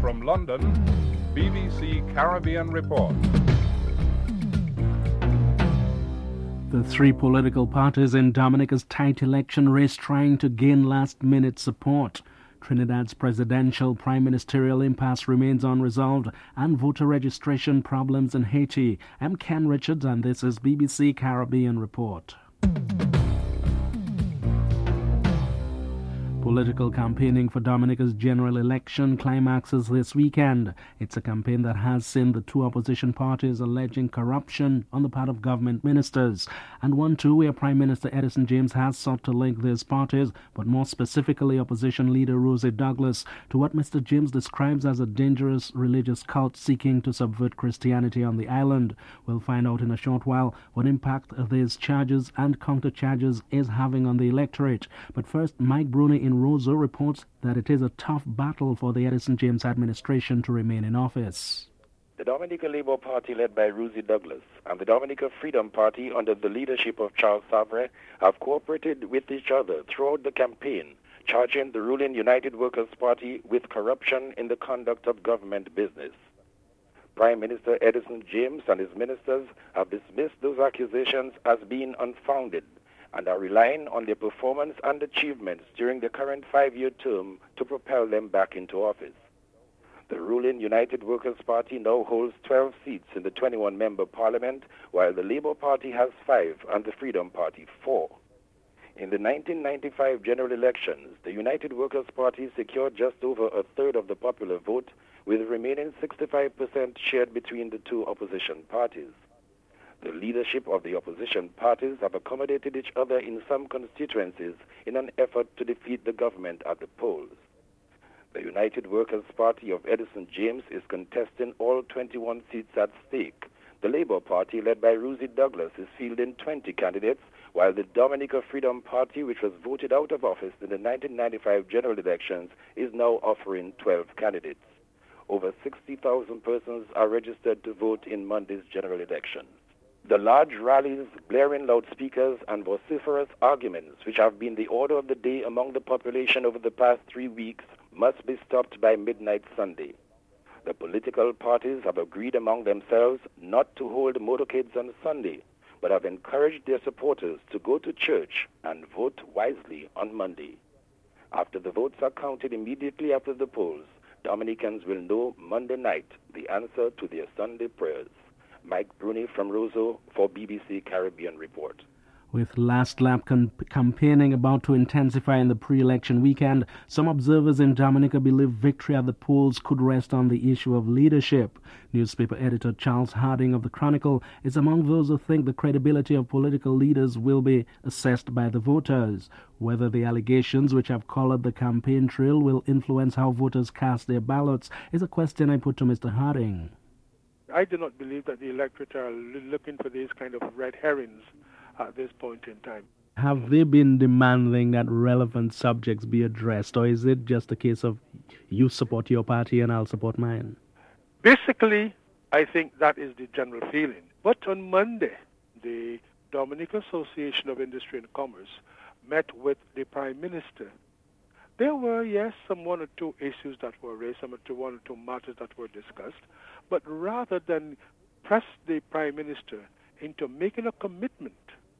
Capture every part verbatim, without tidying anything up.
From London, B B C Caribbean Report. The three political parties in Dominica's tight election race trying to gain last-minute support. Trinidad's presidential prime ministerial impasse remains unresolved, and voter registration problems in Haiti. I'm Ken Richards, and this is B B C Caribbean Report. Political campaigning for Dominica's general election climaxes this weekend. It's a campaign that has seen the two opposition parties alleging corruption on the part of government ministers, and one too where Prime Minister Edison James has sought to link these parties, but more specifically opposition leader Rosie Douglas, to what Mister James describes as a dangerous religious cult seeking to subvert Christianity on the island. We'll find out in a short while what impact these charges and counter-charges is having on the electorate. But first, Mike Bruni in Roseau reports that it is a tough battle for the Edison James administration to remain in office. The Dominica Labour Party, led by Rosie Douglas, and the Dominica Freedom Party, under the leadership of Charles Savre, have cooperated with each other throughout the campaign, charging the ruling United Workers' Party with corruption in the conduct of government business. Prime Minister Edison James and his ministers have dismissed those accusations as being unfounded and are relying on their performance and achievements during the current five-year term to propel them back into office. The ruling United Workers' Party now holds twelve seats in the twenty-one member parliament, while the Labour Party has five and the Freedom Party four. In the nineteen ninety-five general elections, the United Workers' Party secured just over a third of the popular vote, with the remaining sixty-five percent shared between the two opposition parties. The leadership of the opposition parties have accommodated each other in some constituencies in an effort to defeat the government at the polls. The United Workers' Party of Edison James is contesting all twenty-one seats at stake. The Labour Party, led by Rosie Douglas, is fielding twenty candidates, while the Dominica Freedom Party, which was voted out of office in the nineteen ninety-five general elections, is now offering twelve candidates. Over sixty thousand persons are registered to vote in Monday's general election. The large rallies, blaring loudspeakers, and vociferous arguments, which have been the order of the day among the population over the past three weeks, must be stopped by midnight Sunday. The political parties have agreed among themselves not to hold motorcades on Sunday, but have encouraged their supporters to go to church and vote wisely on Monday. After the votes are counted immediately after the polls, Dominicans will know Monday night the answer to their Sunday prayers. Mike Bruni from Roseau for B B C Caribbean Report. With last-lap com- campaigning about to intensify in the pre-election weekend, some observers in Dominica believe victory at the polls could rest on the issue of leadership. Newspaper editor Charles Harding of the Chronicle is among those who think the credibility of political leaders will be assessed by the voters. Whether the allegations which have colored the campaign trail will influence how voters cast their ballots is a question I put to Mister Harding. I do not believe that the electorate are looking for these kind of red herrings at this point in time. Have they been demanding that relevant subjects be addressed, or is it just a case of you support your party and I'll support mine? Basically, I think that is the general feeling. But on Monday, the Dominica Association of Industry and Commerce met with the Prime Minister. There were, yes, some one or two issues that were raised, some one or two matters that were discussed, but rather than press the Prime Minister into making a commitment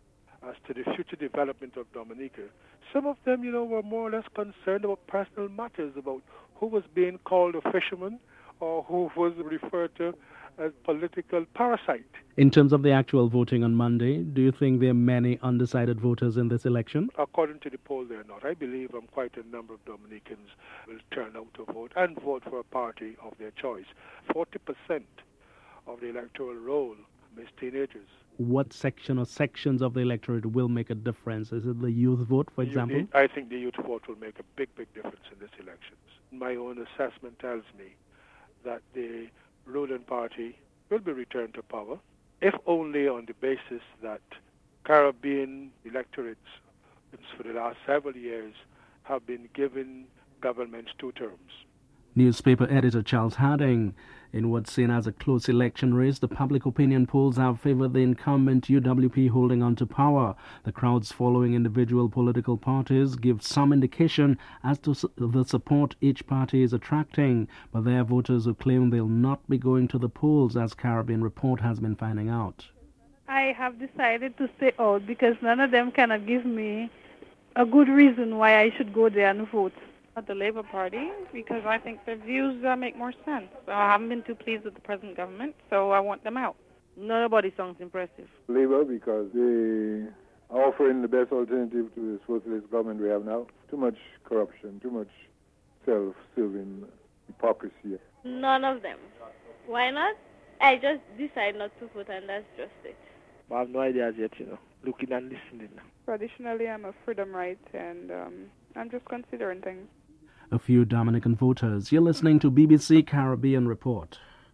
as to the future development of Dominica, some of them, you know, were more or less concerned about personal matters, about who was being called a fisherman or who was referred to as political parasite. In terms of the actual voting on Monday, do you think there are many undecided voters in this election? According to the poll, there are not. I believe um, quite a number of Dominicans will turn out to vote and vote for a party of their choice. forty percent of the electoral roll is teenagers. What section or sections of the electorate will make a difference? Is it the youth vote, for example? I think the youth vote will make a big, big difference in this elections. My own assessment tells me that the ruling party will be returned to power, if only on the basis that Caribbean electorates for the last several years have been given governments two terms. Newspaper editor Charles Harding. In what's seen as a close election race, the public opinion polls have favored the incumbent U W P holding on to power. The crowds following individual political parties give some indication as to the support each party is attracting, but there are voters who claim they'll not be going to the polls, as Caribbean Report has been finding out. I have decided to stay out because none of them cannot give me a good reason why I should go there and vote. The Labour Party, because I think their views uh, make more sense. I haven't been too pleased with the present government, so I want them out. Nobody sounds impressive. Labour, because they are offering the best alternative to the socialist government we have now. Too much corruption, too much self-serving hypocrisy. None of them. Why not? I just decide not to vote, and that's just it. I have no ideas yet, you know, looking and listening. Traditionally, I'm a freedom right, and um, I'm just considering things. A few Dominican voters. You're listening to B B C Caribbean Report.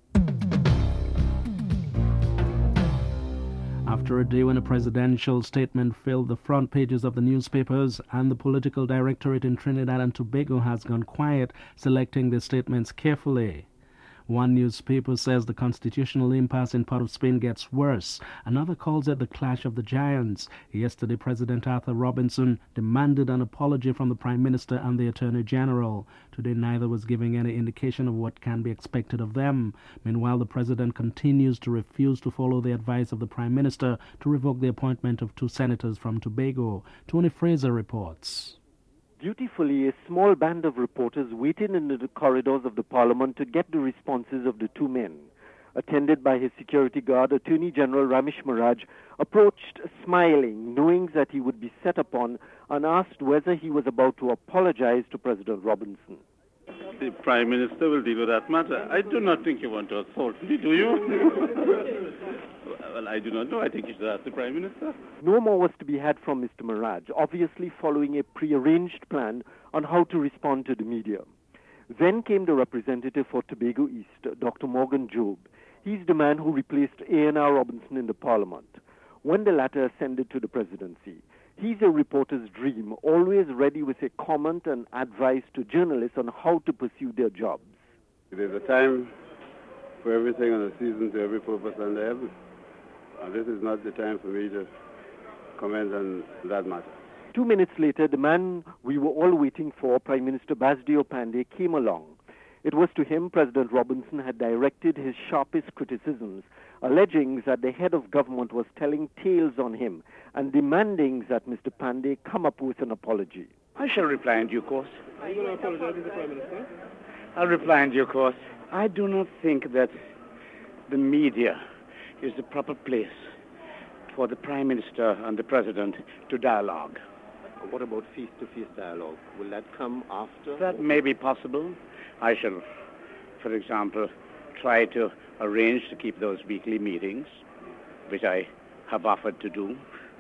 After a day when a presidential statement filled the front pages of the newspapers and the political directorate in Trinidad and Tobago has gone quiet, selecting their statements carefully. One newspaper says the constitutional impasse in Port of Spain gets worse. Another calls it the clash of the giants. Yesterday, President Arthur Robinson demanded an apology from the Prime Minister and the Attorney General. Today, neither was giving any indication of what can be expected of them. Meanwhile, the President continues to refuse to follow the advice of the Prime Minister to revoke the appointment of two senators from Tobago. Tony Fraser reports. Dutifully, a small band of reporters waited in the corridors of the Parliament to get the responses of the two men. Attended by his security guard, Attorney General Ramesh Maharaj approached smiling, knowing that he would be set upon, and asked whether he was about to apologize to President Robinson. The Prime Minister will deal with that matter. I do not think you want to assault me, do you? Well, I do not know. I think you should ask the Prime Minister. No more was to be had from Mister Maharaj, obviously following a prearranged plan on how to respond to the media. Then came the representative for Tobago East, Doctor Morgan Job. He's the man who replaced A N R Robinson in the Parliament when the latter ascended to the presidency. He's a reporter's dream, always ready with a comment and advice to journalists on how to pursue their jobs. There's a time for everything and a season to every purpose under heaven. And this is not the time for me to comment on that matter. Two minutes later, the man we were all waiting for, Prime Minister Basdio Pandey, came along. It was to him President Robinson had directed his sharpest criticisms, alleging that the head of government was telling tales on him and demanding that Mister Pandey come up with an apology. I shall reply in due course. Are you going to apologize to the Prime Minister? I'll reply in due course. I do not think that the media is the proper place for the Prime Minister and the President to dialogue. What about face-to-face dialogue? Will that come after? That may be possible. I shall, for example, try to arrange to keep those weekly meetings, which I have offered to do.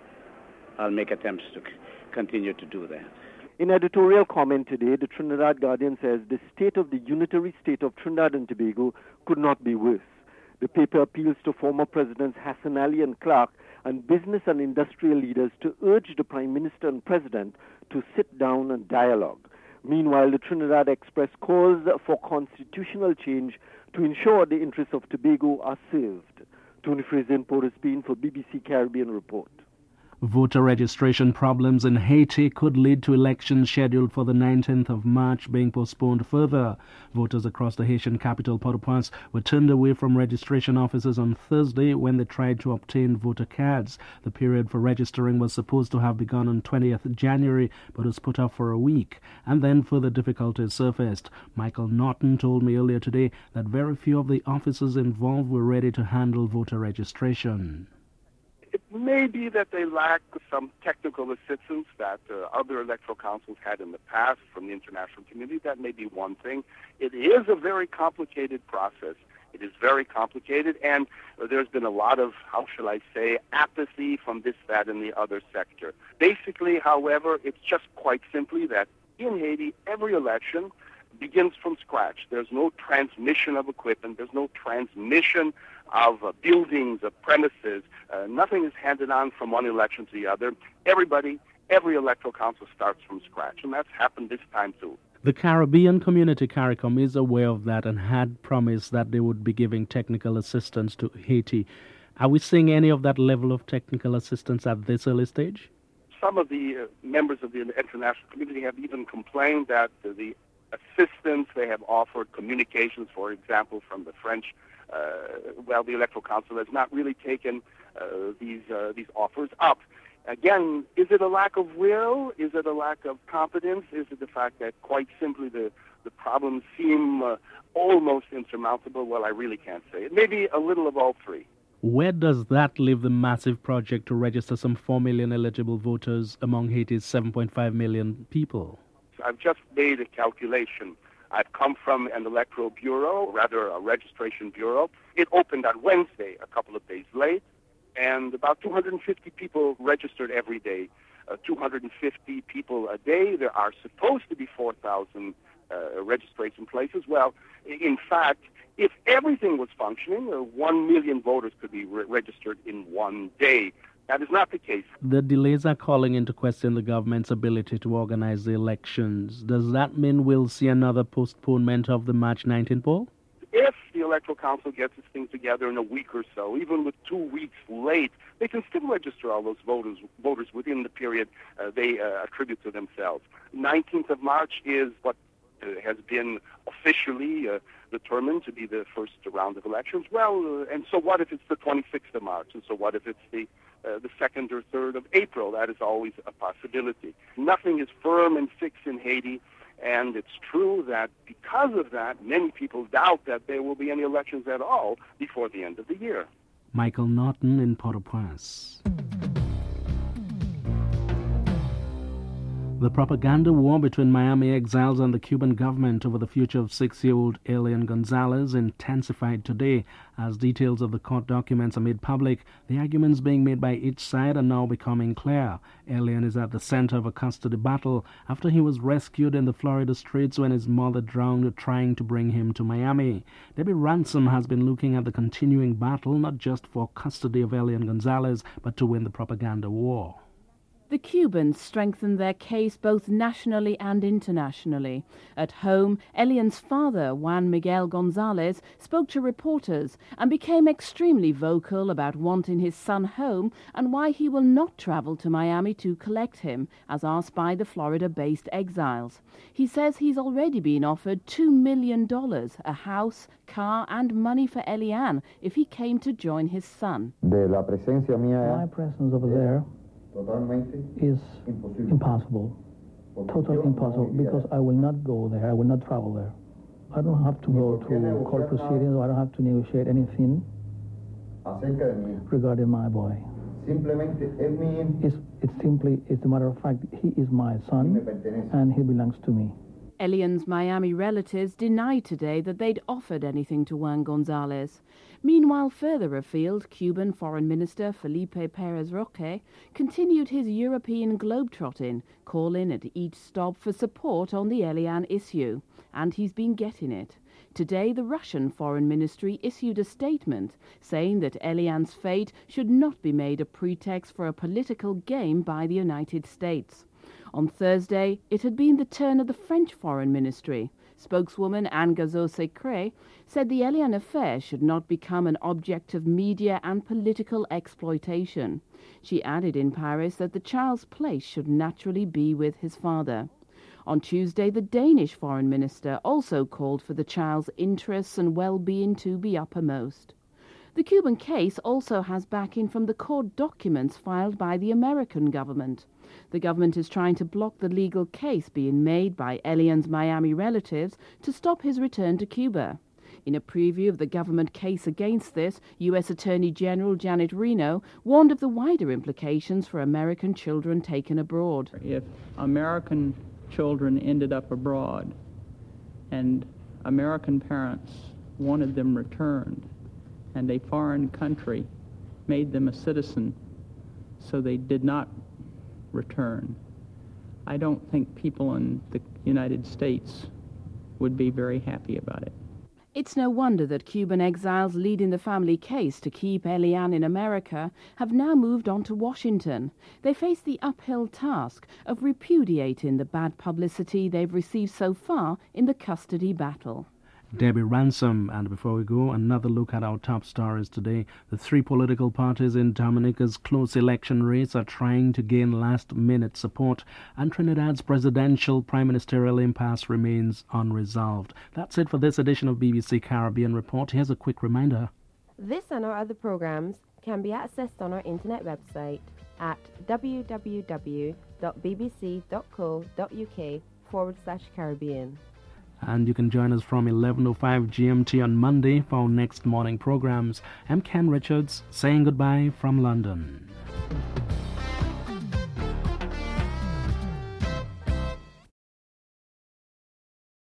I'll make attempts to c- continue to do that. In editorial comment today, the Trinidad Guardian says the state of the unitary state of Trinidad and Tobago could not be worse. The paper appeals to former Presidents Hassan Ali and Clark and business and industrial leaders to urge the Prime Minister and President to sit down and dialogue. Meanwhile, the Trinidad Express calls for constitutional change to ensure the interests of Tobago are served. Tony Fraser in Port of Spain for B B C Caribbean Report. Voter registration problems in Haiti could lead to elections scheduled for the nineteenth of March being postponed further. Voters across the Haitian capital, Port-au-Prince, were turned away from registration offices on Thursday when they tried to obtain voter cards. The period for registering was supposed to have begun on twentieth of January, but was put off for a week. And then further difficulties surfaced. Michael Norton told me earlier today that very few of the officers involved were ready to handle voter registration. It may be that they lack some technical assistance that uh, other electoral councils had in the past from the international community. That may be one thing. It is a very complicated process. It is very complicated, and uh, there's been a lot of, how shall I say, apathy from this, that, and the other sector. Basically, however, it's just quite simply that in Haiti, every election begins from scratch. There's no transmission of equipment. There's no transmission of uh, buildings, of premises. Uh, nothing is handed on from one election to the other. Everybody, every electoral council starts from scratch, and that's happened this time too. The Caribbean Community CARICOM is aware of that and had promised that they would be giving technical assistance to Haiti. Are we seeing any of that level of technical assistance at this early stage? Some of the uh, members of the international community have even complained that uh, the assistance they have offered, communications, for example, from the French, uh, well, the Electoral Council has not really taken uh, these uh, these offers up. Again, is it a lack of will? Is it a lack of competence? Is it the fact that quite simply the, the problems seem uh, almost insurmountable? Well, I really can't say. It may be a little of all three. Where does that leave the massive project to register some four million eligible voters among Haiti's seven point five million people? I've just made a calculation. I've come from an electoral bureau, rather a registration bureau. It opened on Wednesday, a couple of days late, and about two hundred fifty people registered every day. Uh, two hundred fifty people a day. There are supposed to be four thousand uh, registration places. Well, in fact, if everything was functioning, uh, one million voters could be re- registered in one day. That is not the case. The delays are calling into question the government's ability to organize the elections. Does that mean we'll see another postponement of the March nineteenth poll? If the Electoral Council gets its thing together in a week or so, even with two weeks late, they can still register all those voters voters within the period uh, they uh, attribute to themselves. nineteenth of March is what uh, has been officially uh, determined to be the first round of elections. Well, uh, and so what if it's the twenty-sixth of March? And so what if it's the uh, the second or third of April? That is always a possibility. Nothing is firm and fixed in Haiti. And it's true that because of that, many people doubt that there will be any elections at all before the end of the year. Michael Norton in Port-au-Prince. The propaganda war between Miami exiles and the Cuban government over the future of six-year-old Elian Gonzalez intensified today. As details of the court documents are made public, the arguments being made by each side are now becoming clear. Elian is at the center of a custody battle after he was rescued in the Florida streets when his mother drowned trying to bring him to Miami. Debbie Ransom has been looking at the continuing battle not just for custody of Elian Gonzalez, but to win the propaganda war. The Cubans strengthened their case both nationally and internationally. At home, Elian's father, Juan Miguel Gonzalez, spoke to reporters and became extremely vocal about wanting his son home and why he will not travel to Miami to collect him, as asked by the Florida-based exiles. He says he's already been offered two million dollars, a house, car and money for Elian if he came to join his son. De la presencia mía, my presence over there is impossible, totally impossible, because I will not go there, I will not travel there. I don't have to go to court proceedings, I don't have to negotiate anything regarding my boy. It's, it's simply, it's a matter of fact, he is my son and he belongs to me. Elian's Miami relatives denied today that they'd offered anything to Juan Gonzalez. Meanwhile, further afield, Cuban Foreign Minister Felipe Perez Roque continued his European globetrotting, calling at each stop for support on the Elian issue, and he's been getting it. Today, the Russian Foreign Ministry issued a statement saying that Elian's fate should not be made a pretext for a political game by the United States. On Thursday, it had been the turn of the French Foreign Ministry. Spokeswoman Anne Gazot-Secret said the Elian affair should not become an object of media and political exploitation. She added in Paris that the child's place should naturally be with his father. On Tuesday, the Danish Foreign Minister also called for the child's interests and well-being to be uppermost. The Cuban case also has backing from the court documents filed by the American government. The government is trying to block the legal case being made by Elian's Miami relatives to stop his return to Cuba. In a preview of the government case against this, U S Attorney General Janet Reno warned of the wider implications for American children taken abroad. If American children ended up abroad and American parents wanted them returned, and a foreign country made them a citizen so they did not return, I don't think people in the United States would be very happy about it. It's no wonder that Cuban exiles leading the family case to keep Elian in America have now moved on to Washington. They face the uphill task of repudiating the bad publicity they've received so far in the custody battle. Debbie Ransom. And before we go, another look at our top stories today. The three political parties in Dominica's close election race are trying to gain last-minute support, and Trinidad's presidential prime ministerial impasse remains unresolved. That's it for this edition of B B C Caribbean Report. Here's a quick reminder. This and our other programs can be accessed on our internet website at www.bbc.co.uk forward slash Caribbean. And you can join us from eleven oh five G M T on Monday for our next morning programs. I'm Ken Richards, saying goodbye from London.